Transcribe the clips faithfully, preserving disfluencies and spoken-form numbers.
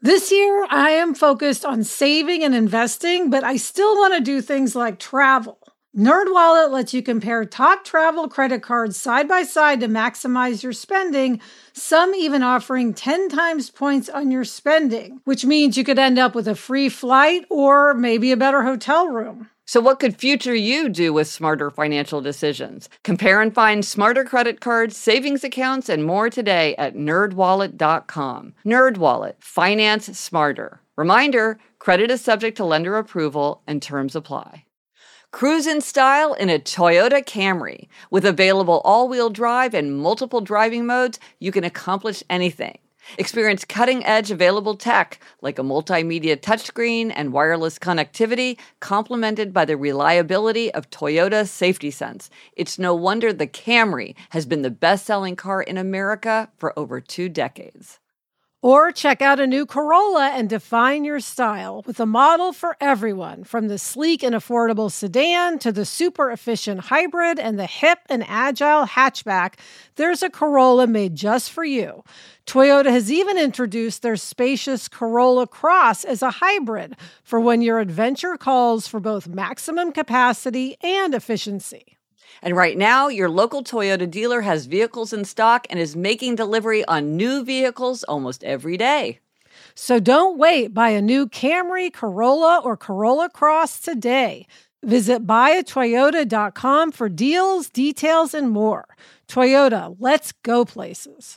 This year, I am focused on saving and investing, but I still want to do things like travel. NerdWallet lets you compare top travel credit cards side by side to maximize your spending, some even offering ten times points on your spending, which means you could end up with a free flight or maybe a better hotel room. So what could future you do with smarter financial decisions? Compare and find smarter credit cards, savings accounts, and more today at nerd wallet dot com. NerdWallet. Finance smarter. Reminder, credit is subject to lender approval and terms apply. Cruise in style in a Toyota Camry. With available all-wheel drive and multiple driving modes, you can accomplish anything. Experience cutting-edge available tech like a multimedia touchscreen and wireless connectivity, complemented by the reliability of Toyota Safety Sense. It's no wonder the Camry has been the best-selling car in America for over two decades. Or check out a new Corolla and define your style with a model for everyone, from the sleek and affordable sedan to the super efficient hybrid and the hip and agile hatchback. There's a Corolla made just for you. Toyota has even introduced their spacious Corolla Cross as a hybrid for when your adventure calls for both maximum capacity and efficiency. And right now, your local Toyota dealer has vehicles in stock and is making delivery on new vehicles almost every day. So don't wait. Buy a new Camry, Corolla, or Corolla Cross today. Visit buy a toyota dot com for deals, details, and more. Toyota, let's go places.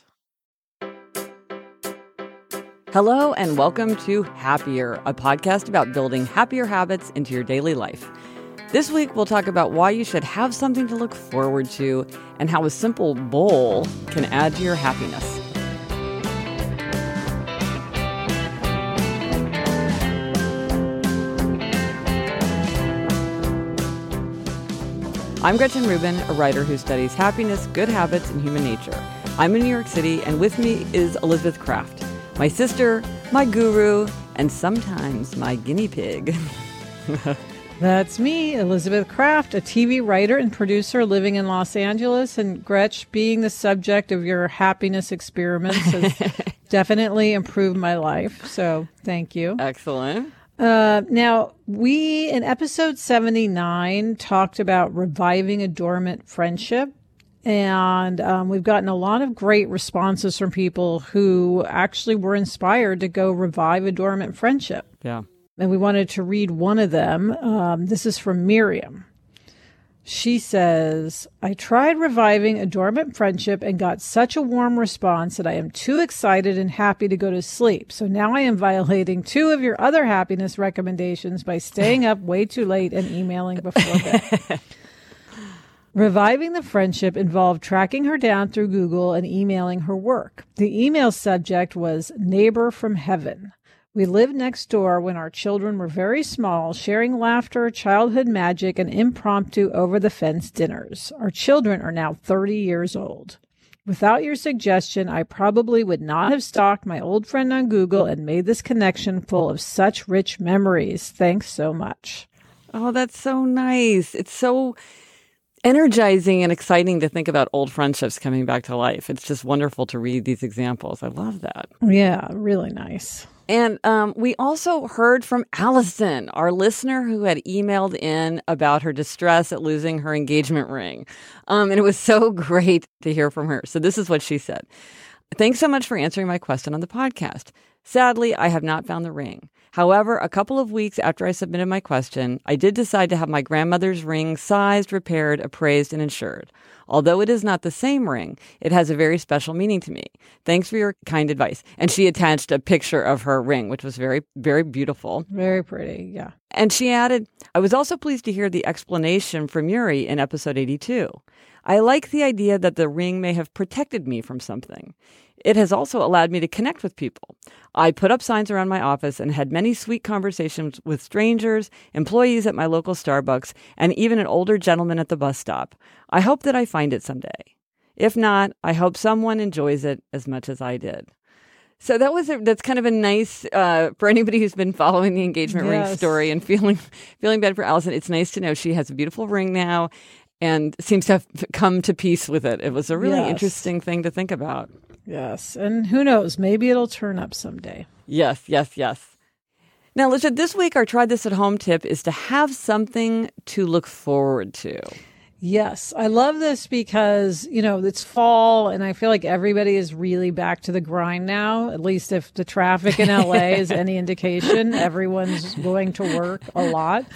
Hello and welcome to Happier, a podcast about building happier habits into your daily life. This week, we'll talk about why you should have something to look forward to and how a simple bowl can add to your happiness. I'm Gretchen Rubin, a writer who studies happiness, good habits, and human nature. I'm in New York City, and with me is Elizabeth Craft, my sister, my guru, and sometimes my guinea pig. That's me, Elizabeth Craft, a T V writer and producer living in Los Angeles. And Gretch, being the subject of your happiness experiments has definitely improved my life. So thank you. Excellent. Uh, now, we, in episode seventy-nine, talked about reviving a dormant friendship. And um, we've gotten a lot of great responses from people who actually were inspired to go revive a dormant friendship. Yeah. And we wanted to read one of them. Um, this is from Miriam. She says, I tried reviving a dormant friendship and got such a warm response that I am too excited and happy to go to sleep. So now I am violating two of your other happiness recommendations by staying up way too late and emailing before bed. Reviving the friendship involved tracking her down through Google and emailing her work. The email subject was Neighbor from Heaven. We lived next door when our children were very small, sharing laughter, childhood magic, and impromptu over-the-fence dinners. Our children are now thirty years old. Without your suggestion, I probably would not have stalked my old friend on Google and made this connection full of such rich memories. Thanks so much. Oh, that's so nice. It's so energizing and exciting to think about old friendships coming back to life. It's just wonderful to read these examples. I love that. Yeah, really nice. And um, we also heard from Allison, our listener who had emailed in about her distress at losing her engagement ring. Um, and it was so great to hear from her. So this is what she said. Thanks so much for answering my question on the podcast. Sadly, I have not found the ring. However, a couple of weeks after I submitted my question, I did decide to have my grandmother's ring sized, repaired, appraised, and insured. Although it is not the same ring, it has a very special meaning to me. Thanks for your kind advice. And she attached a picture of her ring, which was very, very beautiful. Very pretty, yeah. And she added, I was also pleased to hear the explanation from Yuri in episode eighty-two. I like the idea that the ring may have protected me from something. It has also allowed me to connect with people. I put up signs around my office and had many sweet conversations with strangers, employees at my local Starbucks, and even an older gentleman at the bus stop. I hope that I find it someday. If not, I hope someone enjoys it as much as I did. So that was a, that's kind of a nice, uh, for anybody who's been following the engagement yes. ring story and feeling feeling bad for Allison, it's nice to know she has a beautiful ring now and seems to have come to peace with it. It was a really yes. interesting thing to think about. Yes. And who knows, maybe it'll turn up someday. Yes, yes, yes. Now, Alicia, this week our Try This at Home tip is to have something to look forward to. Yes, I love this because, you know, it's fall and I feel like everybody is really back to the grind now. At least if the traffic in L A is any indication, everyone's going to work a lot.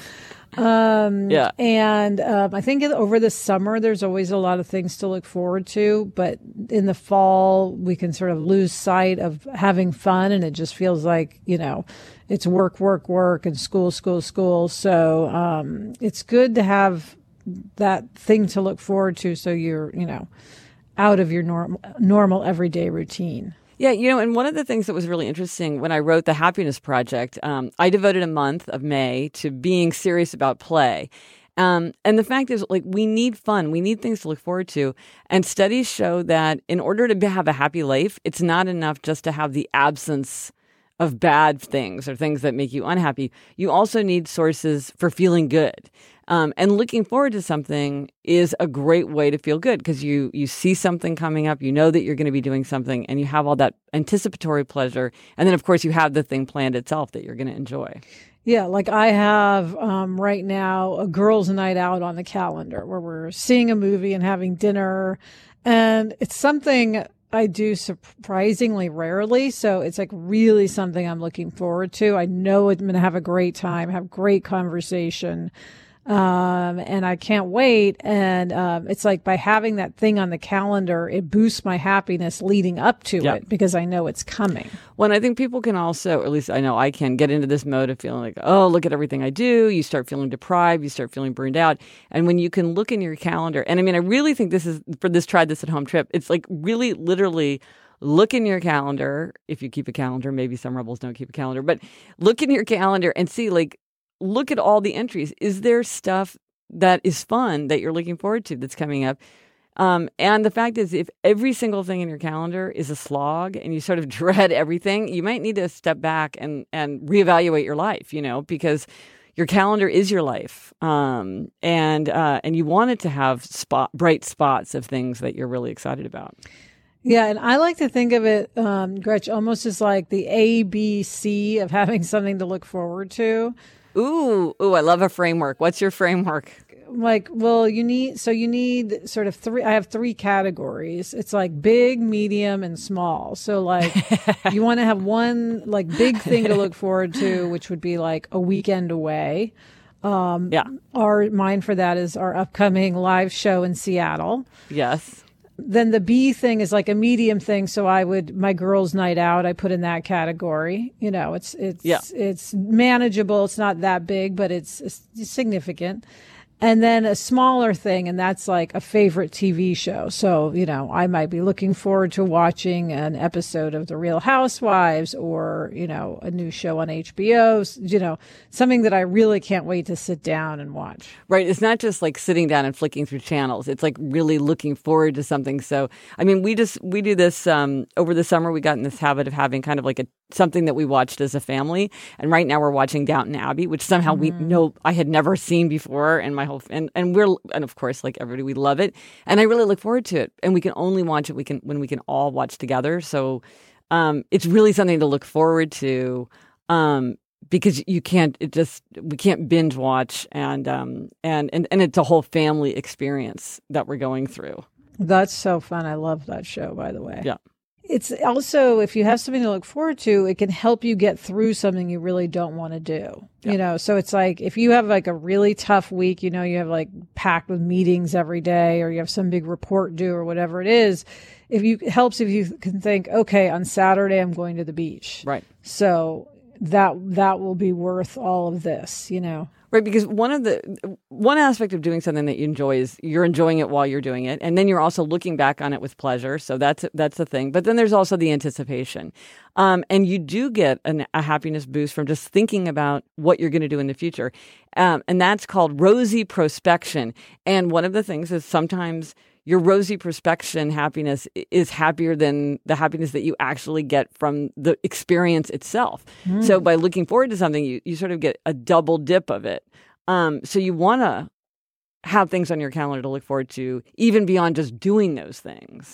Um, yeah. And um, I think over the summer, there's always a lot of things to look forward to. But in the fall, we can sort of lose sight of having fun. And it just feels like, you know, it's work, work, work and school, school, school. So um, it's good to have that thing to look forward to, so you're, you know, out of your normal, normal everyday routine. Yeah, you know, and one of the things that was really interesting when I wrote the Happiness Project, um, I devoted a month of May to being serious about play. Um, and the fact is, like, we need fun. We need things to look forward to. And studies show that in order to have a happy life, it's not enough just to have the absence of bad things or things that make you unhappy. You also need sources for feeling good. Um, and looking forward to something is a great way to feel good because you you see something coming up, you know that you're going to be doing something, and you have all that anticipatory pleasure. And then, of course, you have the thing planned itself that you're going to enjoy. Yeah, like I have um, right now a girls' night out on the calendar where we're seeing a movie and having dinner. And it's something I do surprisingly rarely. So it's like really something I'm looking forward to. I know I'm going to have a great time, have great conversation. Um, and I can't wait. And, um, it's like by having that thing on the calendar, it boosts my happiness leading up to yep. it because I know it's coming. Well, I think people can also, or at least I know I can, get into this mode of feeling like, oh, look at everything I do. You start feeling deprived. You start feeling burned out. And when you can look in your calendar, and I mean, I really think this is for this Try This at Home trip. It's like really literally look in your calendar. If you keep a calendar, maybe some rebels don't keep a calendar, but look in your calendar and see, like, look at all the entries. Is there stuff that is fun that you're looking forward to that's coming up? Um, and the fact is, if every single thing in your calendar is a slog and you sort of dread everything, you might need to step back and, and reevaluate your life, you know, because your calendar is your life. Um, and uh, and you want it to have spot bright spots of things that you're really excited about. Yeah, and I like to think of it, um, Gretch, almost as like the A B C of having something to look forward to. Ooh, ooh, I love a framework. What's your framework? Like, well, you need, so you need sort of three, I have three categories. It's like big, medium, and small. So like you want to have one like big thing to look forward to, which would be like a weekend away. Um, yeah. Our, mine for that is our upcoming live show in Seattle. Yes. Then the B thing is like a medium thing. So I would, my girls' night out, I put in that category. You know, it's, it's, yeah. it's manageable. It's not that big, but it's, it's significant. And then a smaller thing, and that's like a favorite T V show. So, you know, I might be looking forward to watching an episode of The Real Housewives or, you know, a new show on H B O, you know, something that I really can't wait to sit down and watch. Right. It's not just like sitting down and flicking through channels. It's like really looking forward to something. So, I mean, we just, we do this um, over the summer. We got in this habit of having kind of like a something that we watched as a family. And right now we're watching Downton Abbey, which somehow mm. we know I had never seen before in my whole, and, and we're, and of course, like everybody, we love it. And I really look forward to it. And we can only watch it we can when we can all watch together. So um, it's really something to look forward to um, because you can't, it just, we can't binge watch and, um, and, and, and it's a whole family experience that we're going through. That's so fun. I love that show, by the way. Yeah. It's also, if you have something to look forward to, it can help you get through something you really don't want to do. Yeah. You know, so it's like if you have like a really tough week, you know, you have like packed with meetings every day or you have some big report due or whatever it is, if you, it helps if you can think, okay, on Saturday, I'm going to the beach. Right. So that, that will be worth all of this, you know. Right, because one of the one aspect of doing something that you enjoy is you're enjoying it while you're doing it, and then you're also looking back on it with pleasure. So that's that's the thing. But then there's also the anticipation, um, and you do get an, a happiness boost from just thinking about what you're going to do in the future, um, and that's called rosy prospection. And one of the things is sometimes your rosy prospection happiness is happier than the happiness that you actually get from the experience itself. Mm. So by looking forward to something, you, you sort of get a double dip of it. Um, so you want to have things on your calendar to look forward to, even beyond just doing those things.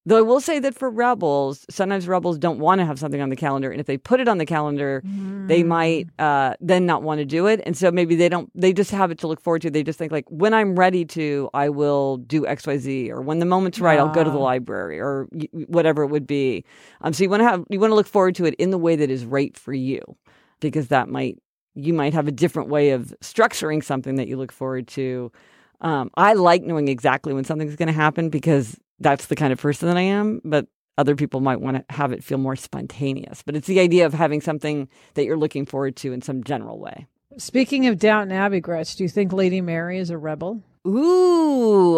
Though I will say that for rebels, sometimes rebels don't want to have something on the calendar. And if they put it on the calendar, mm. they might uh, then not want to do it. And so maybe they don't, they just have it to look forward to. They just think like, when I'm ready to, I will do X, Y, Z. Or when the moment's right, ah. I'll go to the library or whatever it would be. Um, so you want to have, you want to look forward to it in the way that is right for you, because that might, you might have a different way of structuring something that you look forward to. Um, I like knowing exactly when something's going to happen because that's the kind of person that I am, but other people might want to have it feel more spontaneous. But it's the idea of having something that you're looking forward to in some general way. Speaking of Downton Abbey, Gretch, do you think Lady Mary is a rebel? Ooh,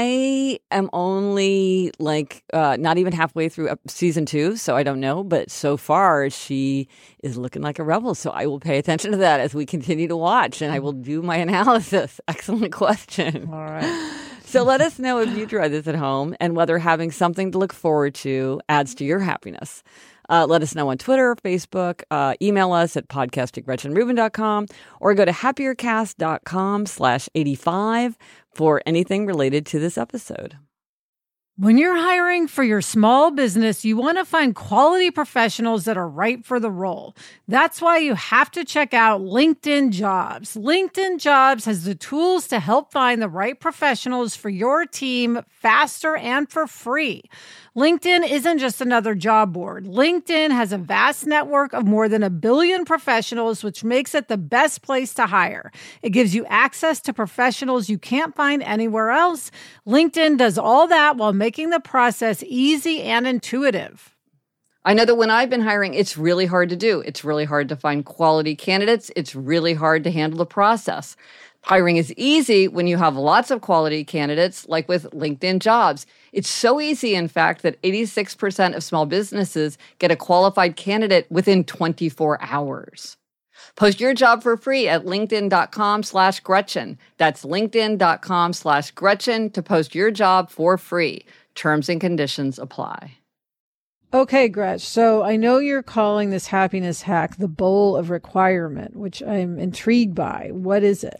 I am only like uh, not even halfway through season two, so I don't know. But so far, she is looking like a rebel. So I will pay attention to that as we continue to watch, and I will do my analysis. Excellent question. All right. So let us know if you try this at home and whether having something to look forward to adds to your happiness. Uh, let us know on Twitter or Facebook. Uh, email us at podcast at gretchen rubin dot com or go to happiercast.com slash 85 for anything related to this episode. When you're hiring for your small business, you want to find quality professionals that are right for the role. That's why you have to check out LinkedIn Jobs. LinkedIn Jobs has the tools to help find the right professionals for your team faster and for free. LinkedIn isn't just another job board. LinkedIn has a vast network of more than a billion professionals, which makes it the best place to hire. It gives you access to professionals you can't find anywhere else. LinkedIn does all that while making the process easy and intuitive. I know that when I've been hiring, it's really hard to do. It's really hard to find quality candidates. It's really hard to handle the process. Hiring is easy when you have lots of quality candidates, like with LinkedIn Jobs. It's so easy, in fact, that eighty-six percent of small businesses get a qualified candidate within twenty-four hours. Post your job for free at linkedin.com slash Gretchen. That's linkedin.com slash Gretchen to post your job for free. Terms and conditions apply. Okay, Gretch. So I know you're calling this happiness hack the bowl of requirement, which I'm intrigued by. What is it?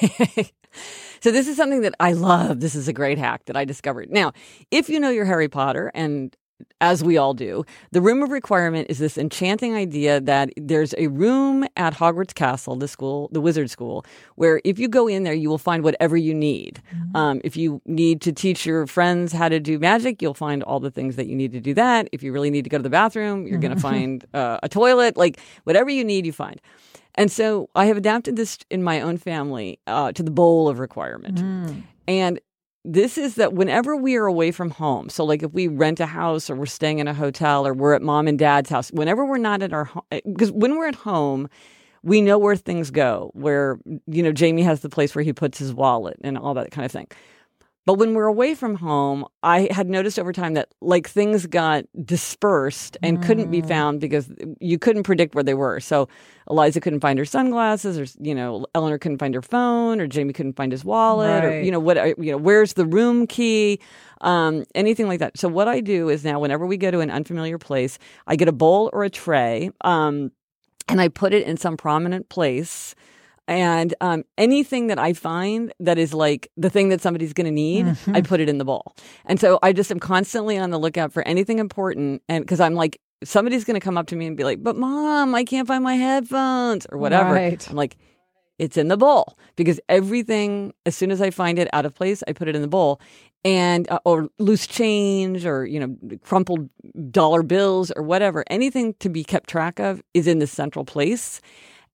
So this is something that I love. This is a great hack that I discovered. Now, if you know your Harry Potter, and as we all do, the room of requirement is this enchanting idea that there's a room at Hogwarts Castle, the school, the wizard school, where if you go in there, you will find whatever you need. Mm-hmm. Um, if you need to teach your friends how to do magic, you'll find all the things that you need to do that. If you really need to go to the bathroom, you're mm-hmm. going to find uh, a toilet. Like whatever you need, you find. And so I have adapted this in my own family uh, to the bowl of requirement. Mm. And this is that whenever we are away from home, so like if we rent a house or we're staying in a hotel or we're at mom and dad's house, whenever we're not at our home, because when we're at home, we know where things go, where, you know, Jamie has the place where he puts his wallet and all that kind of thing. But when we're away from home, I had noticed over time that like things got dispersed and mm. couldn't be found because you couldn't predict where they were. So Eliza couldn't find her sunglasses, or, you know, Eleanor couldn't find her phone, or Jamie couldn't find his wallet, right. or, you know, what, you know, where's the room key, um, anything like that. So what I do is now whenever we go to an unfamiliar place, I get a bowl or a tray, um, and I put it in some prominent place. And um, anything that I find that is like the thing that somebody's going to need, mm-hmm. I put it in the bowl. And so I just am constantly on the lookout for anything important. And because I'm like, somebody's going to come up to me and be like, but Mom, I can't find my headphones or whatever. Right. I'm like, it's in the bowl. Because everything, as soon as I find it out of place, I put it in the bowl. And uh, or loose change or, you know, crumpled dollar bills or whatever. Anything to be kept track of is in this central place.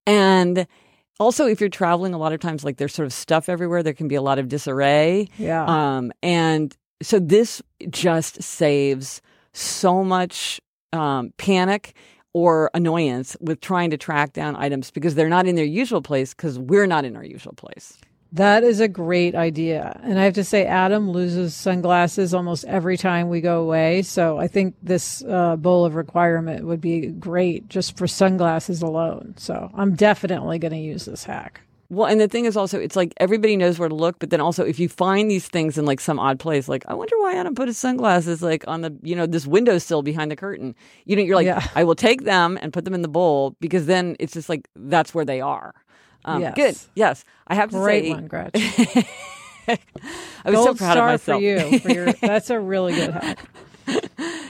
And also, if you're traveling, a lot of times, like there's sort of stuff everywhere. There can be a lot of disarray. Yeah. Um, and so this just saves so much um, panic or annoyance with trying to track down items because they're not in their usual place because we're not in our usual place. That is a great idea. And I have to say, Adam loses sunglasses almost every time we go away. So I think this uh, bowl of requirement would be great just for sunglasses alone. So I'm definitely going to use this hack. Well, and the thing is also, it's like everybody knows where to look. But then also, if you find these things in like some odd place, like, I wonder why Adam put his sunglasses like on the, you know, this windowsill behind the curtain. You know, you're like, yeah. I will take them and put them in the bowl because then it's just like, that's where they are. Um, yes. Good. Yes. I have to Great say. One, Gretch. I was Gold so proud star of myself. for you. For your, that's a really good hack.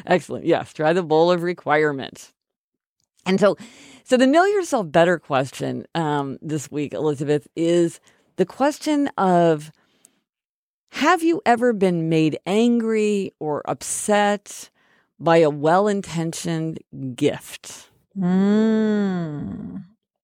Excellent. Yes. Try the bowl of requirements. And so, so the know yourself better question um, this week, Elizabeth, is the question of, have you ever been made angry or upset by a well-intentioned gift? Mm.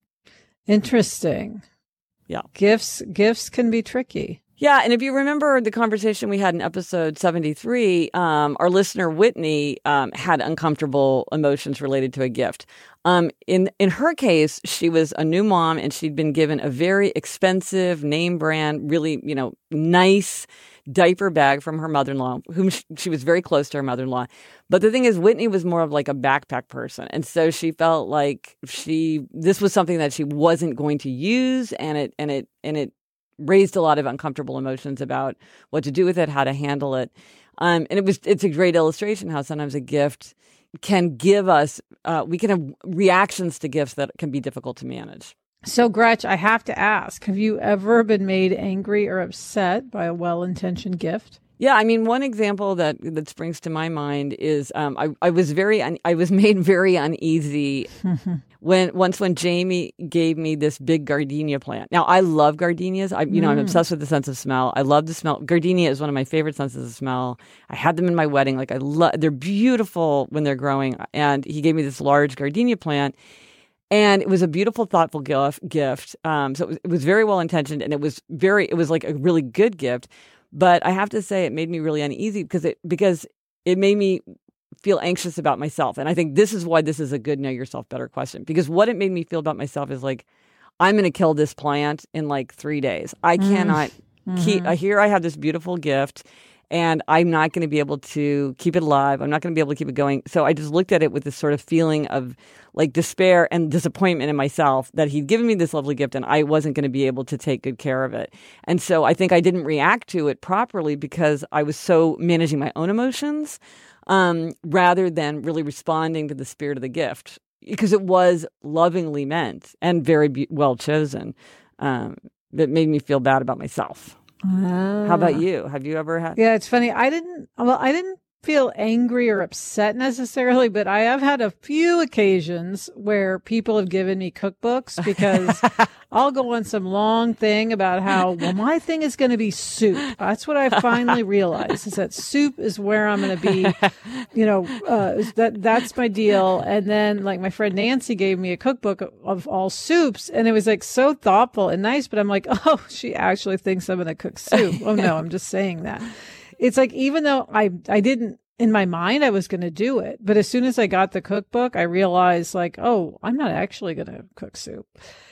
Interesting. Yeah. Gifts, gifts can be tricky. Yeah, and if you remember the conversation we had in episode seventy-three, um, our listener Whitney um, had uncomfortable emotions related to a gift. Um, in in her case, she was a new mom, and she'd been given a very expensive, name brand, really, you know, nice diaper bag from her mother-in-law, whom she, she was very close to her mother-in-law. But the thing is, Whitney was more of like a backpack person, and so she felt like she this was something that she wasn't going to use, and it and it and it. raised a lot of uncomfortable emotions about what to do with it, how to handle it. Um, and it was, it's a great illustration how sometimes a gift can give us, uh, we can have reactions to gifts that can be difficult to manage. So Gretch, I have to ask, have you ever been made angry or upset by a well-intentioned gift? Yeah, I mean, one example that that springs to my mind is um, I, I was very un- I was made very uneasy when once when Jamie gave me this big gardenia plant. Now, I love gardenias. I you know I'm obsessed with the sense of smell. I love the smell. Gardenia is one of my favorite senses of smell. I had them in my wedding. Like I love. They're beautiful when they're growing. And he gave me this large gardenia plant. And it was a beautiful, thoughtful gift. gift. Um, so it was, it was very well intentioned, and it was very. It was like a really good gift. But I have to say, it made me really uneasy because it because it made me feel anxious about myself. And I think this is why this is a good know yourself better question. Because what it made me feel about myself is like, I'm going to kill this plant in like three days. I mm. cannot mm-hmm. keep. Uh, here I have this beautiful gift, and I'm not going to be able to keep it alive. I'm not going to be able to keep it going. So I just looked at it with this sort of feeling of like despair and disappointment in myself that he'd given me this lovely gift and I wasn't going to be able to take good care of it. And so I think I didn't react to it properly because I was so managing my own emotions um, rather than really responding to the spirit of the gift, because it was lovingly meant and very be- well chosen. Um, that made me feel bad about myself. Ah. How about you? Have you ever had? Yeah, it's funny. I didn't, well, I didn't feel angry or upset necessarily, but I have had a few occasions where people have given me cookbooks because I'll go on some long thing about how, well, my thing is going to be soup. That's what I finally realized, is that soup is where I'm going to be, you know, uh, that that's my deal. And then like my friend Nancy gave me a cookbook of, of all soups, and it was like so thoughtful and nice, but I'm like, oh, she actually thinks I'm going to cook soup. Oh no, I'm just saying that. It's like, even though I, I didn't, in my mind, I was going to do it. But as soon as I got the cookbook, I realized like, oh, I'm not actually going to cook soup.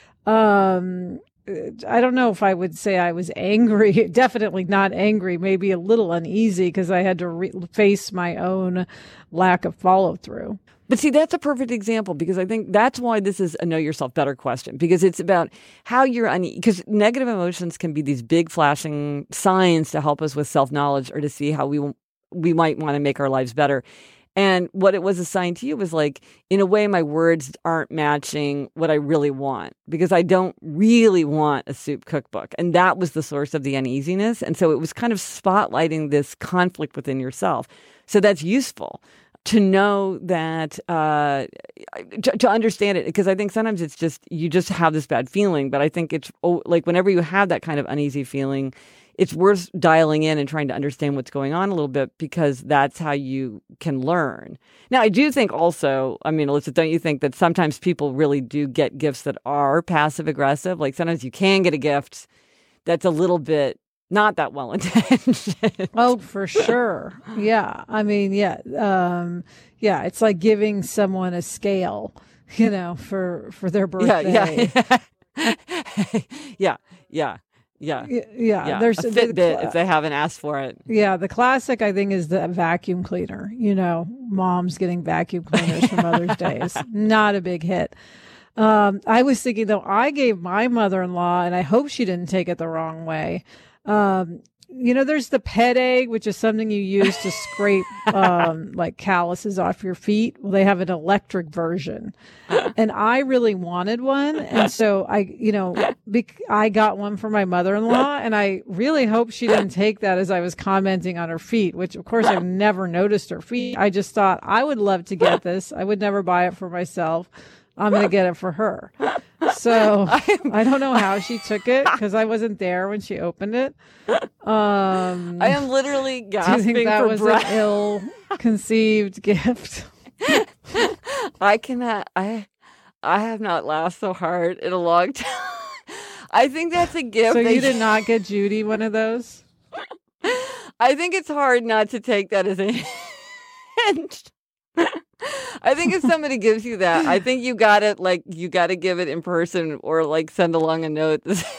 Um, I don't know if I would say I was angry. Definitely not angry, maybe a little uneasy because I had to re- face my own lack of follow through. But see, that's a perfect example, because I think that's why this is a know yourself better question, because it's about how you're uneasy. Because negative emotions can be these big flashing signs to help us with self-knowledge or to see how we we might want to make our lives better. And what it was assigned to you was like, in a way, my words aren't matching what I really want, because I don't really want a soup cookbook. And that was the source of the uneasiness. And so it was kind of spotlighting this conflict within yourself. So that's useful to know that, uh, to, to understand it, because I think sometimes it's just, you just have this bad feeling. But I think it's oh, like whenever you have that kind of uneasy feeling, it's worth dialing in and trying to understand what's going on a little bit, because that's how you can learn. Now, I do think also, I mean, Alyssa, don't you think that sometimes people really do get gifts that are passive aggressive? Like sometimes you can get a gift that's a little bit not that well intentioned. Oh, for sure. Yeah. I mean, yeah. Um, yeah. It's like giving someone a scale, you know, for, for their birthday. Yeah. Yeah. yeah. Yeah. Yeah. Yeah. Yeah. There's a Fitbit the, if they haven't asked for it. Yeah. The classic, I think, is the vacuum cleaner. You know, moms getting vacuum cleaners for Mother's Day is not a big hit. Um, I was thinking, though, I gave my mother-in-law, and I hope she didn't take it the wrong way, um, you know, there's the pet egg, which is something you use to scrape um, like calluses off your feet. Well, they have an electric version, and I really wanted one, and so I, you know, bec- I got one for my mother-in-law, and I really hope she didn't take that as I was commenting on her feet, which of course I've never noticed her feet. I just thought I would love to get this. I would never buy it for myself. I'm going to get it for her. So I don't know how she took it because I wasn't there when she opened it. Um, I am literally gasping do you think that for was breath. an ill-conceived gift? I cannot. I I have not laughed so hard in a long time. I think that's a gift. So that you did not get Judy one of those? I think it's hard not to take that as a hint. I think if somebody gives you that, I think you got it, like, you got to give it in person or, like, send along a note.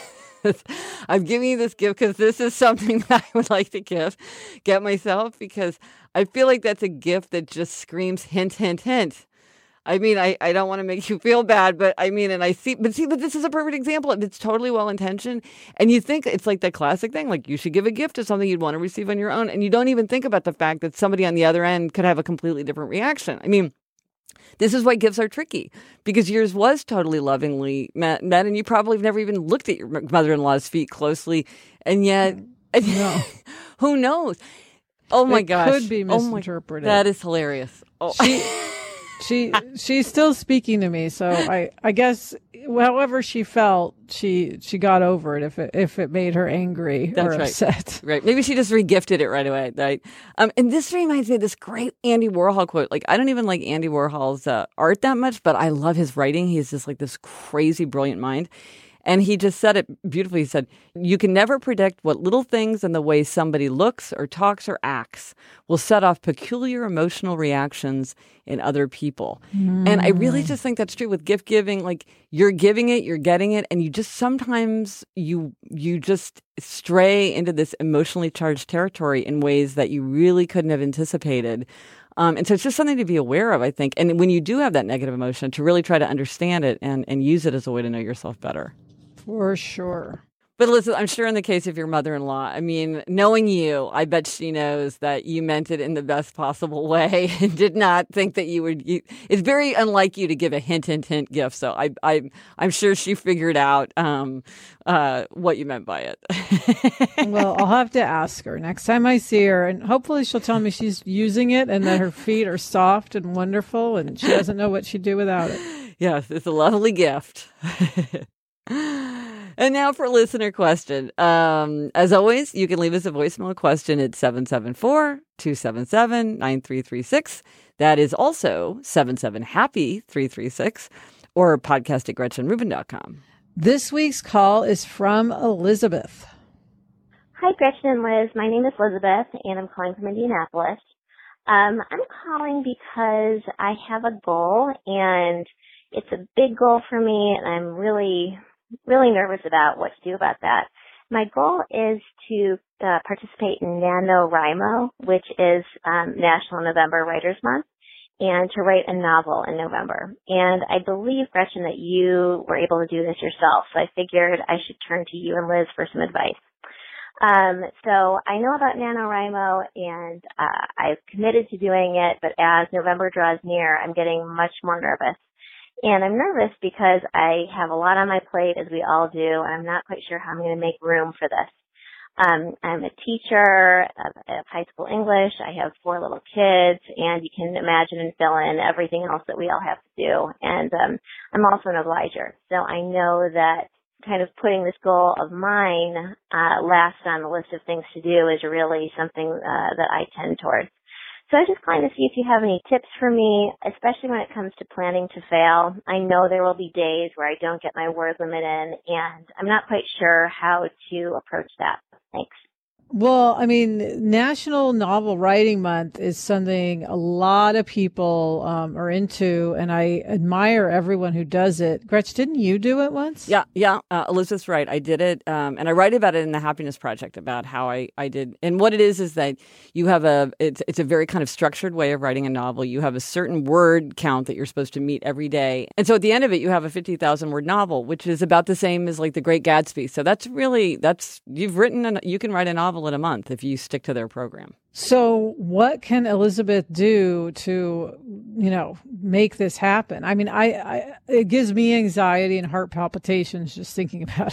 I'm giving you this gift because this is something that I would like to give, get myself, because I feel like that's a gift that just screams hint, hint, hint. I mean, I, I don't want to make you feel bad, but I mean, and I see, but see, but this is a perfect example. It's totally well-intentioned. And you think it's like that classic thing, like you should give a gift to something you'd want to receive on your own. And you don't even think about the fact that somebody on the other end could have a completely different reaction. I mean, this is why gifts are tricky, because yours was totally lovingly met, met and you probably have never even looked at your mother-in-law's feet closely. And yet, No. who knows? Oh my It gosh. could be Oh my- misinterpreted. that is hilarious. Oh. She, she, she's still speaking to me, so I, I guess, however she felt, she, she got over it. If it, if it made her angry That's or right. upset, Right. Maybe she just regifted it right away. Right. Um, and this reminds me of this great Andy Warhol quote. Like, I don't even like Andy Warhol's uh, art that much, but I love his writing. He's just like this crazy, brilliant mind. And he just said it beautifully. He said, you can never predict what little things and the way somebody looks or talks or acts will set off peculiar emotional reactions in other people. Mm. And I really just think that's true with gift giving. Like, you're giving it, you're getting it, and you just sometimes you you just stray into this emotionally charged territory in ways that you really couldn't have anticipated. Um, and so it's just something to be aware of, I think. And when you do have that negative emotion, to really try to understand it and, and use it as a way to know yourself better. for sure. But listen, I'm sure in the case of your mother-in-law, I mean, knowing you, I bet she knows that you meant it in the best possible way and did not think that you would. You, it's very unlike you to give a hint, hint, hint gift. So I, I, I'm sure she figured out um, uh, what you meant by it. Well, I'll have to ask her next time I see her, and hopefully she'll tell me she's using it and that her feet are soft and wonderful, and she doesn't know what she'd do without it. Yes, it's a lovely gift. And now for a listener question. Um, as always, you can leave us a voicemail question at seven seven four, two seven seven, nine three three six. That is also seven seven happy three three six, or podcast at gretchen rubin dot com. This week's call is from Elizabeth. Hi, Gretchen and Liz. My name is Elizabeth, and I'm calling from Indianapolis. Um, I'm calling because I have a goal, and it's a big goal for me, and I'm really, really nervous about what to do about that. My goal is to uh, participate in NaNoWriMo, which is um, National November Writers Month, and to write a novel in November. And I believe, Gretchen, that you were able to do this yourself, so I figured I should turn to you and Liz for some advice. Um, so I know about NaNoWriMo, and uh, I've committed to doing it, but as November draws near, I'm getting much more nervous. And I'm nervous because I have a lot on my plate, as we all do, and I'm not quite sure how I'm going to make room for this. Um, I'm a teacher of, of high school English. I have four little kids, and you can imagine and fill in everything else that we all have to do. And um, I'm also an obliger, so I know that kind of putting this goal of mine uh, last on the list of things to do is really something uh, that I tend towards. So I was just calling to see if you have any tips for me, especially when it comes to planning to fail. I know there will be days where I don't get my word limit in, and I'm not quite sure how to approach that. Thanks. Well, I mean, National Novel Writing Month is something a lot of people um, are into, and I admire everyone who does it. Gretch, didn't you do it once? Yeah, yeah. Uh, Elizabeth's right. I did it, um, and I write about it in the Happiness Project about how I, I did. And what it is is that you have a it's it's a very kind of structured way of writing a novel. You have a certain word count that you're supposed to meet every day, and so at the end of it, you have a fifty thousand word novel, which is about the same as like The Great Gatsby. So that's really that's you've written and you can write a novel novel in a month if you stick to their program. So what can Elizabeth do to, you know, make this happen? I mean, I, I it gives me anxiety and heart palpitations just thinking about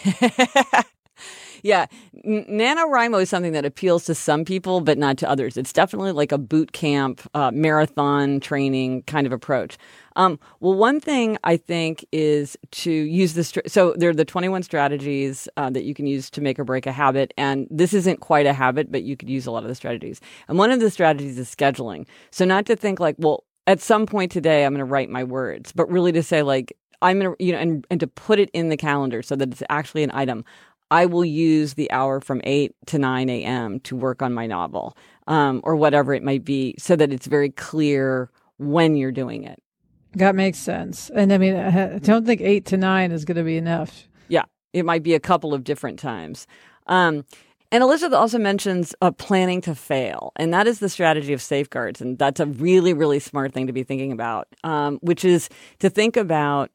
it. Yeah. N- NaNoWriMo is something that appeals to some people, but not to others. It's definitely like a boot camp, uh, marathon training kind of approach. Um, well, one thing I think is to use the, str- so there are the twenty-one strategies uh, that you can use to make or break a habit. And this isn't quite a habit, but you could use a lot of the strategies. And one of the strategies is scheduling. So not to think like, well, at some point today, I'm going to write my words, but really to say like, I'm going to, you know, and, and to put it in the calendar so that it's actually an item. I will use the hour from eight to nine a.m. to work on my novel, um, or whatever it might be, so that it's very clear when you're doing it. That makes sense. And I mean, I don't think eight to nine is going to be enough. Yeah, it might be a couple of different times. Um, and Elizabeth also mentions uh, planning to fail, and that is the strategy of safeguards. And that's a really, really smart thing to be thinking about, um, which is to think about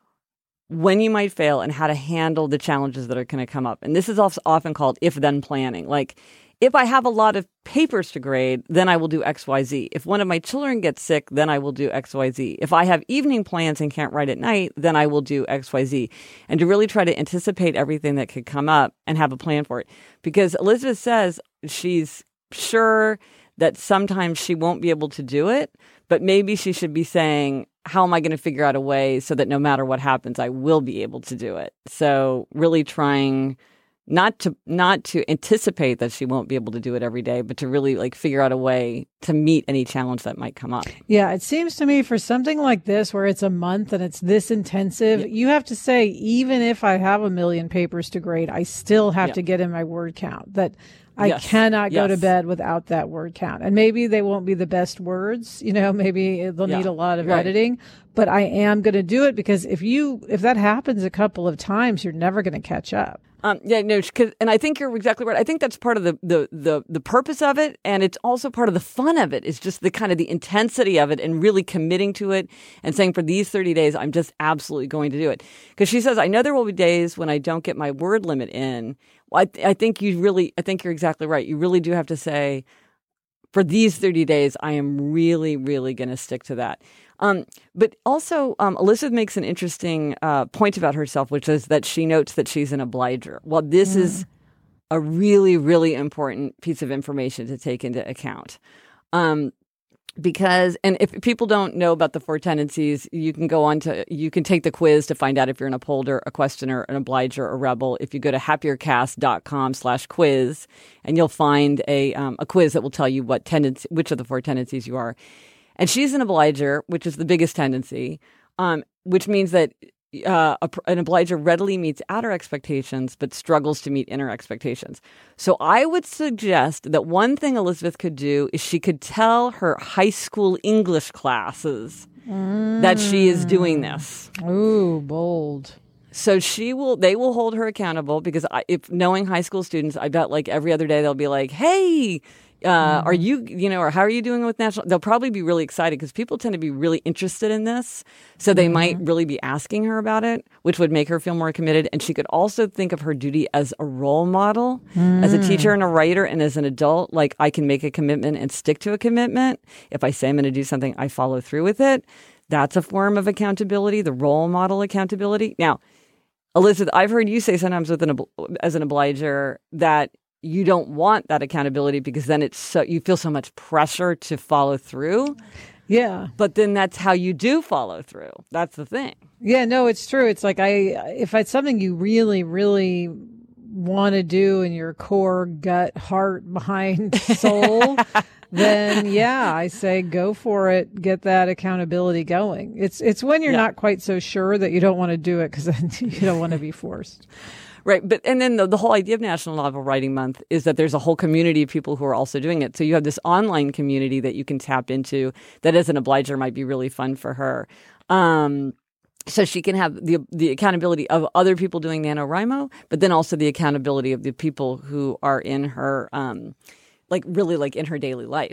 when you might fail and how to handle the challenges that are going to come up. And this is also often called if-then planning. Like, if I have a lot of papers to grade, then I will do X Y Z. If one of my children gets sick, then I will do X Y Z. If I have evening plans and can't write at night, then I will do X Y Z. And to really try to anticipate everything that could come up and have a plan for it. Because Elizabeth says she's sure that sometimes she won't be able to do it, but maybe she should be saying, how am I going to figure out a way so that no matter what happens, I will be able to do it? So really trying not to not to anticipate that she won't be able to do it every day, but to really like figure out a way to meet any challenge that might come up. Yeah, it seems to me for something like this, where it's a month and it's this intensive, yeah. you have to say, even if I have a million papers to grade, I still have yeah. to get in my word count. That I yes. cannot go yes. to bed without that word count. And maybe they won't be the best words, you know, maybe they'll yeah. need a lot of right. editing, but I am going to do it, because if you, if that happens a couple of times, you're never going to catch up. Um, yeah, no, cause, and I think you're exactly right. I think that's part of the, the, the, the purpose of it. And it's also part of the fun of it. It's just the kind of the intensity of it and really committing to it and saying for these thirty days, I'm just absolutely going to do it. Because she says, I know there will be days when I don't get my word limit in. Well, I, th- I think you really, I think you're exactly right. You really do have to say, for these thirty days, I am really, really going to stick to that. Um, but also, um, Elizabeth makes an interesting uh, point about herself, which is that she notes that she's an obliger. Well, this mm. is a really, really important piece of information to take into account. Um, because, and if people don't know about the four tendencies, you can go on to, you can take the quiz to find out if you're an upholder, a questioner, an obliger, a rebel. If you go to happiercast.com slash quiz, and you'll find a, um, a quiz that will tell you what tendency, which of the four tendencies you are. And she's an obliger, which is the biggest tendency, um, which means that uh, a, an obliger readily meets outer expectations, but struggles to meet inner expectations. So I would suggest that one thing Elizabeth could do is she could tell her high school English classes mm. that she is doing this. Ooh, bold. So she will, they will hold her accountable, because I, if knowing high school students, I bet like every other day they'll be like, hey, Uh, mm-hmm. Are you, you know, or how are you doing with national? They'll probably be really excited, because people tend to be really interested in this. So they mm-hmm. might really be asking her about it, which would make her feel more committed. And she could also think of her duty as a role model, mm. as a teacher and a writer, and as an adult. Like, I can make a commitment and stick to a commitment. If I say I'm going to do something, I follow through with it. That's a form of accountability, the role model accountability. Now, Elizabeth, I've heard you say sometimes with an, as an obliger that you don't want that accountability, because then it's so, you feel so much pressure to follow through. Yeah. But then that's how you do follow through. That's the thing. Yeah, no, it's true. It's like, I, if it's something you really, really want to do in your core, gut, heart, mind, soul, then yeah, I say go for it. Get that accountability going. It's, it's when you're yeah. not quite so sure that you don't want to do it, because then you don't want to be forced. Right. But and then the, the whole idea of National Novel Writing Month is that there's a whole community of people who are also doing it. So you have this online community that you can tap into that, as an obliger, might be really fun for her. Um, so she can have the the accountability of other people doing NaNoWriMo, but then also the accountability of the people who are in her, um, like really like in her daily life.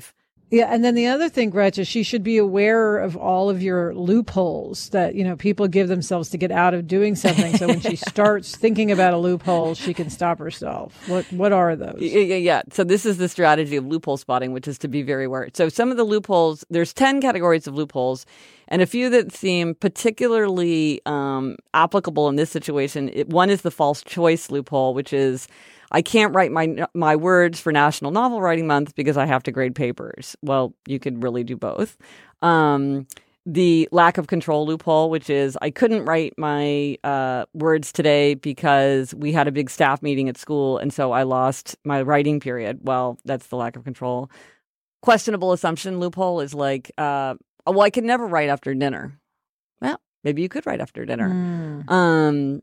Yeah, and then the other thing, Gretchen, she should be aware of all of your loopholes that, you know, people give themselves to get out of doing something. So when she starts thinking about a loophole, she can stop herself. What what are those? Yeah, yeah, yeah. So this is the strategy of loophole spotting, which is to be very aware. So some of the loopholes, there's ten categories of loopholes, and a few that seem particularly um, applicable in this situation. It, one is the false choice loophole, which is I can't write my my words for National Novel Writing Month because I have to grade papers. Well, you could really do both. Um, the lack of control loophole, which is I couldn't write my uh, words today because we had a big staff meeting at school, and so I lost my writing period. Well, that's the lack of control. Questionable assumption loophole is like, uh, well, I could never write after dinner. Well, maybe you could write after dinner. Mm. Um.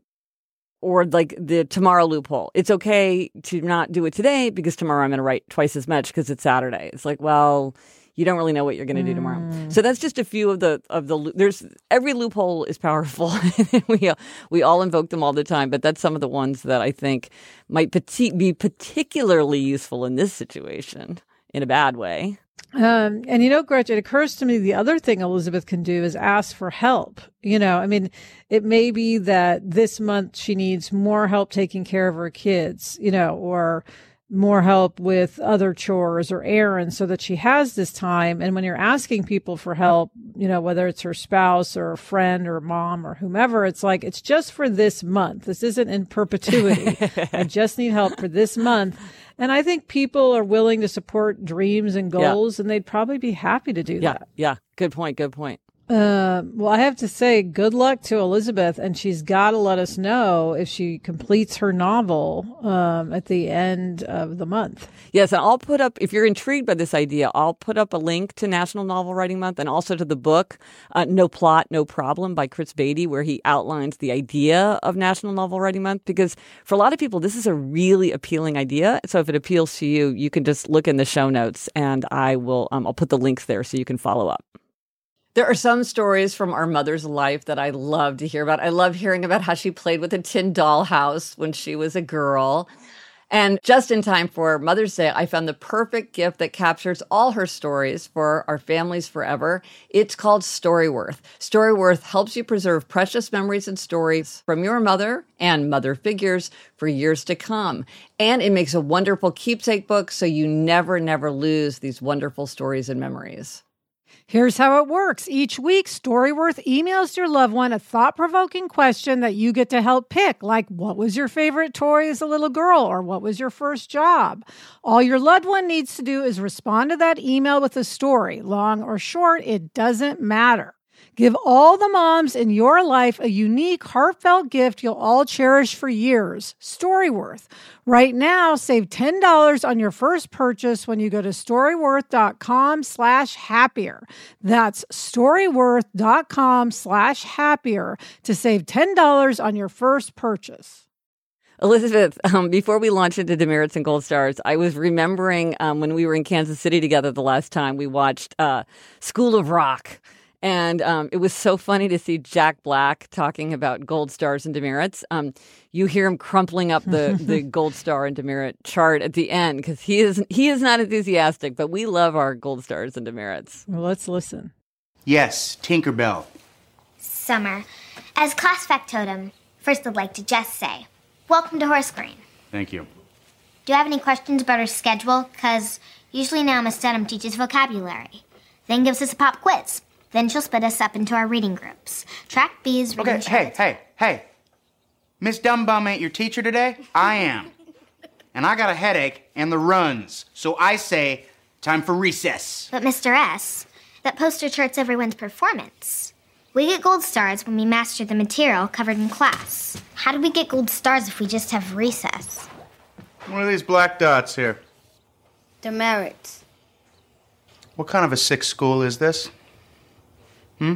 Or like the tomorrow loophole. It's okay to not do it today because tomorrow I'm going to write twice as much because it's Saturday. It's like, well, you don't really know what you're going to do tomorrow. Mm. So that's just a few of the of the. There's every loophole is powerful. we we all invoke them all the time, but that's some of the ones that I think might pati- be particularly useful in this situation in a bad way. Um, and, you know, Gretchen, it occurs to me the other thing Elizabeth can do is ask for help. You know, I mean, it may be that this month she needs more help taking care of her kids, you know, or more help with other chores or errands so that she has this time. And when you're asking people for help, you know, whether it's her spouse or a friend or mom or whomever, it's like, it's just for this month. This isn't in perpetuity. I just need help for this month. And I think people are willing to support dreams and goals, yeah. and they'd probably be happy to do yeah, that. Yeah, good point, good point. Uh, well, I have to say good luck to Elizabeth, and she's got to let us know if she completes her novel um, at the end of the month. Yes, and I'll put up, if you're intrigued by this idea, I'll put up a link to National Novel Writing Month and also to the book, uh, No Plot, No Problem by Chris Beatty, where he outlines the idea of National Novel Writing Month, because for a lot of people, this is a really appealing idea. So if it appeals to you, you can just look in the show notes, and I will, um, I'll put the links there so you can follow up. There are some stories from our mother's life that I love to hear about. I love hearing about how she played with a tin dollhouse when she was a girl. And just in time for Mother's Day, I found the perfect gift that captures all her stories for our families forever. It's called Storyworth. Storyworth helps you preserve precious memories and stories from your mother and mother figures for years to come. And it makes a wonderful keepsake book so you never, never lose these wonderful stories and memories. Here's how it works. Each week, Storyworth emails your loved one a thought-provoking question that you get to help pick, like what was your favorite toy as a little girl, or what was your first job? All your loved one needs to do is respond to that email with a story. Long or short, it doesn't matter. Give all the moms in your life a unique, heartfelt gift you'll all cherish for years. Storyworth. Right now, save ten dollars on your first purchase when you go to storyworth.com slash happier. That's storyworth.com slash happier to save ten dollars on your first purchase. Elizabeth, um, before we launched into Demerits and Gold Stars, I was remembering um, when we were in Kansas City together the last time, we watched uh, School of Rock. And um, it was so funny to see Jack Black talking about gold stars and demerits. Um, you hear him crumpling up the, the gold star and demerit chart at the end because he is he is not enthusiastic, but we love our gold stars and demerits. Well, let's listen. Yes, Tinkerbell. Summer. As class factotum, first I'd like to just say, welcome to Horace Green. Thank you. Do you have any questions about our schedule? Because usually now Miss Dunham teaches vocabulary, then gives us a pop quiz. Then she'll split us up into our reading groups. Track B is reading. Okay, hey, hey, hey. Miss Dumbum ain't your teacher today? I am. And I got a headache and the runs. So I say, time for recess. But Mister S, that poster charts everyone's performance. We get gold stars when we master the material covered in class. How do we get gold stars if we just have recess? What are these black dots here? Demerits. What kind of a sick school is this? Hmm?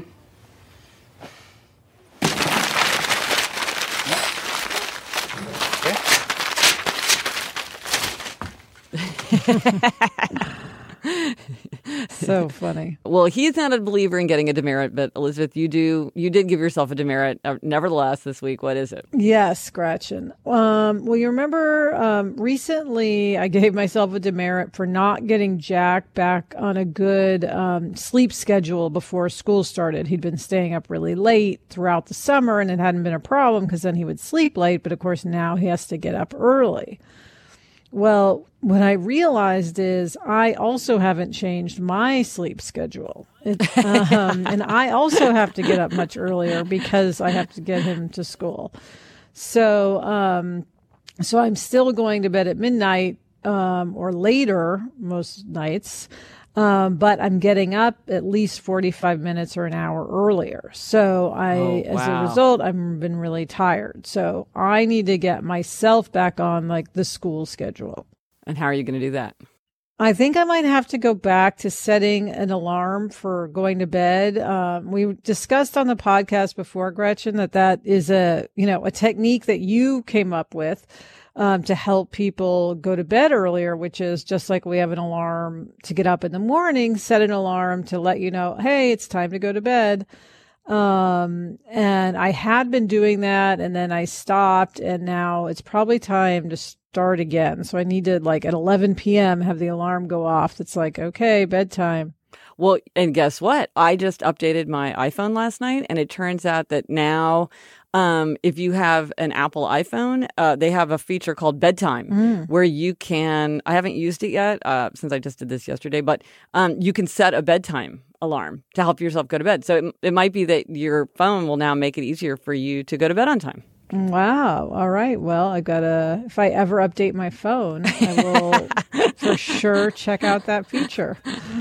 So funny. Well, he's not a believer in getting a demerit, but Elizabeth, you do. You did give yourself a demerit. Uh, nevertheless, this week, what is it? Yes, Gretchen. Um, well, you remember um, recently I gave myself a demerit for not getting Jack back on a good um, sleep schedule before school started. He'd been staying up really late throughout the summer, and it hadn't been a problem because then he would sleep late. But of course, now he has to get up early. Well, what I realized is I also haven't changed my sleep schedule. It, um, and I also have to get up much earlier because I have to get him to school. So, um, so I'm still going to bed at midnight, um, or later most nights. Um, but I'm getting up at least forty-five minutes or an hour earlier. So I, oh, wow. as a result, I've been really tired. So I need to get myself back on like the school schedule. And how are you going to do that? I think I might have to go back to setting an alarm for going to bed. Um, we discussed on the podcast before, Gretchen, that that is a, you know, a technique that you came up with. Um, to help people go to bed earlier, which is just like we have an alarm to get up in the morning, set an alarm to let you know, hey, it's time to go to bed. Um, and I had been doing that and then I stopped and now it's probably time to start again. So I need to like at eleven p.m. have the alarm go off. That's like, okay, bedtime. Well, and guess what? I just updated my iPhone last night and it turns out that now Um, if you have an Apple iPhone, uh, they have a feature called Bedtime mm. where you can, I haven't used it yet uh, since I just did this yesterday, but um, you can set a bedtime alarm to help yourself go to bed. So it, it might be that your phone will now make it easier for you to go to bed on time. Wow. All right. Well, I gotta, if I ever update my phone, I will for sure check out that feature.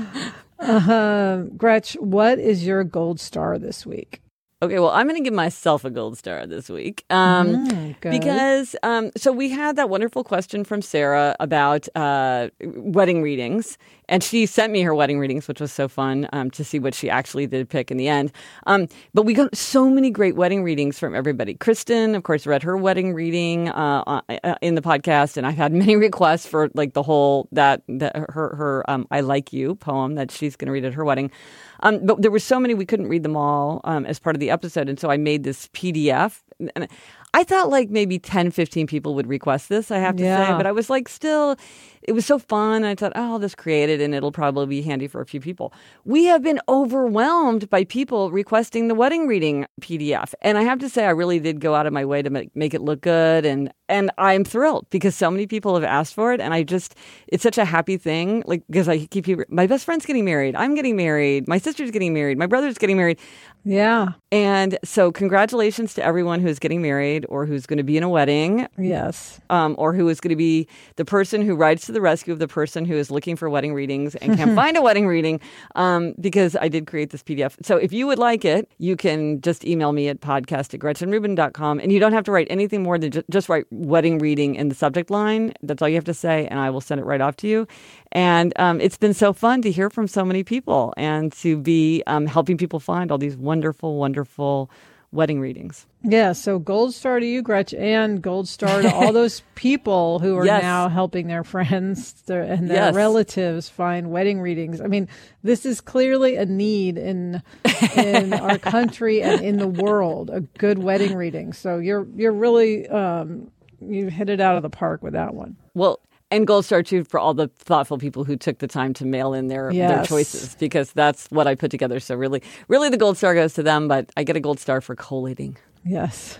Uh, Gretch, what is your gold star this week? Okay, well, I'm going to give myself a gold star this week um, mm, because um, so we had that wonderful question from Sarah about uh, wedding readings, and she sent me her wedding readings, which was so fun um, to see what she actually did pick in the end. Um, but we got so many great wedding readings from everybody. Kristen, of course, read her wedding reading uh, uh, in the podcast, and I've had many requests for like the whole that, that her her um, "I Like You" poem that she's going to read at her wedding. Um, but there were so many we couldn't read them all um, as part of the episode. And so I made this P D F. And I thought like maybe ten, fifteen people would request this, I have to yeah. say. But I was like, still, it was so fun. I thought, oh, I'll just create it and it'll probably be handy for a few people. We have been overwhelmed by people requesting the wedding reading P D F. And I have to say, I really did go out of my way to make, make it look good. And and I'm thrilled because so many people have asked for it. And I just, it's such a happy thing. Like, because I keep, my best friend's getting married. I'm getting married. My sister's getting married. My brother's getting married. Yeah. And so congratulations to everyone who's getting married or who's going to be in a wedding. Yes. Um, or who is going to be the person who rides to the rescue of the person who is looking for wedding readings and can't find a wedding reading um, because I did create this P D F. So if you would like it, you can just email me at podcast at gretchen rubin dot com. And you don't have to write anything more than just, just write wedding reading in the subject line. That's all you have to say. And I will send it right off to you. And um, it's been so fun to hear from so many people and to be um, helping people find all these wonderful, wonderful wedding readings. Yeah, so gold star to you, Gretch, and gold star to all those people who are yes. now helping their friends their, and their yes. relatives find wedding readings. I mean, this is clearly a need in in our country and in the world, a good wedding reading. So you're you're really um, you hit it out of the park with that one. Well, and gold star too for all the thoughtful people who took the time to mail in their, yes. their choices, because that's what I put together. So really, really the gold star goes to them, but I get a gold star for collating. Yes.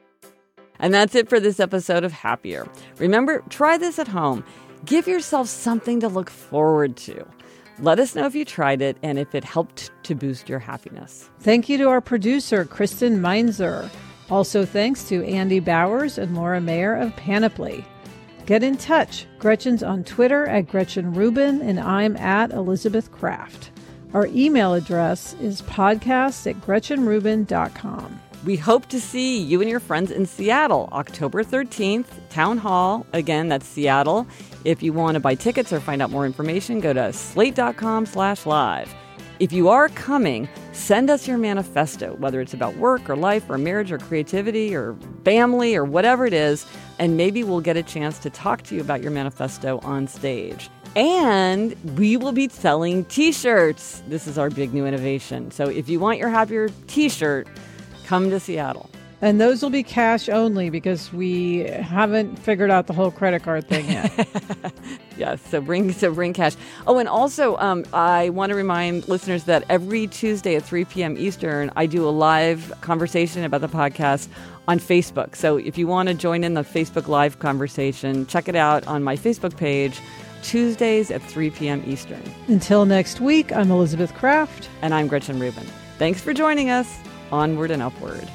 And that's it for this episode of Happier. Remember, try this at home. Give yourself something to look forward to. Let us know if you tried it and if it helped to boost your happiness. Thank you to our producer, Kristen Meinzer. Also thanks to Andy Bowers and Laura Mayer of Panoply. Get in touch. Gretchen's on Twitter at Gretchen Rubin, and I'm at Elizabeth Kraft. Our email address is podcast at gretchen rubin dot com. We hope to see you and your friends in Seattle, October thirteenth, Town Hall. Again, that's Seattle. If you want to buy tickets or find out more information, go to slate.com slash live. If you are coming, send us your manifesto, whether it's about work or life or marriage or creativity or family or whatever it is, and maybe we'll get a chance to talk to you about your manifesto on stage. And we will be selling T-shirts. This is our big new innovation. So if you want your Happier T-shirt, come to Seattle. And those will be cash only because we haven't figured out the whole credit card thing yet. Yes, so bring so bring cash. Oh, and also um, I want to remind listeners that every Tuesday at three p.m. Eastern, I do a live conversation about the podcast on Facebook. So if you want to join in the Facebook Live conversation, check it out on my Facebook page, Tuesdays at three p.m. Eastern. Until next week, I'm Elizabeth Kraft. And I'm Gretchen Rubin. Thanks for joining us. Onward and upward.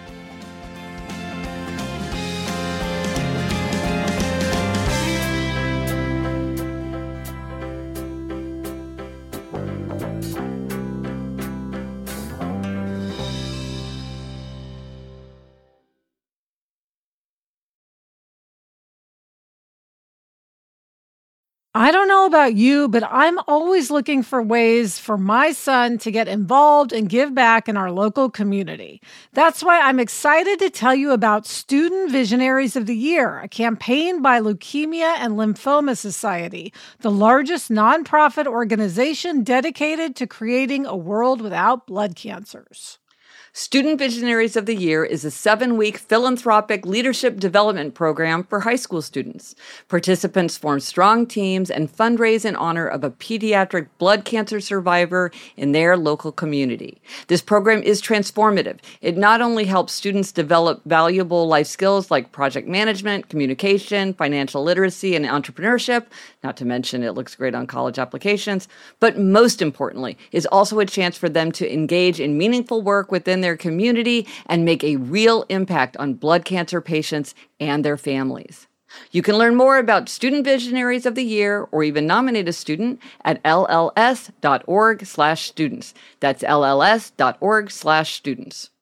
I don't know about you, but I'm always looking for ways for my son to get involved and give back in our local community. That's why I'm excited to tell you about Student Visionaries of the Year, a campaign by Leukemia and Lymphoma Society, the largest nonprofit organization dedicated to creating a world without blood cancers. Student Visionaries of the Year is a seven-week philanthropic leadership development program for high school students. Participants form strong teams and fundraise in honor of a pediatric blood cancer survivor in their local community. This program is transformative. It not only helps students develop valuable life skills like project management, communication, financial literacy, and entrepreneurship, not to mention it looks great on college applications, but most importantly, is also a chance for them to engage in meaningful work within their community and make a real impact on blood cancer patients and their families. You can learn more about Student Visionaries of the Year or even nominate a student at L L S dot org slash students. That's L L S dot org slash students.